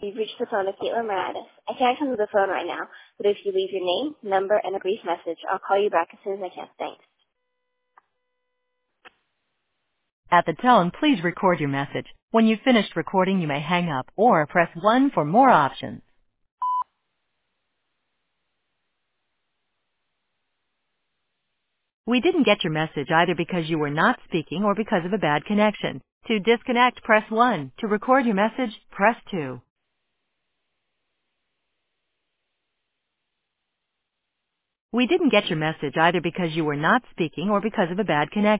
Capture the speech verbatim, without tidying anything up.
You've reached the phone of Caitlin Morales. I can't come to the phone right now, but if you leave your name, number, and a brief message, I'll call you back as soon as I can. Thanks. At the tone, please record your message. When you've finished recording, you may hang up or press one for more options. We didn't get your message either because you were not speaking or because of a bad connection. To disconnect, press one. To record your message, press two. We didn't get your message either because you were not speaking or because of a bad connection.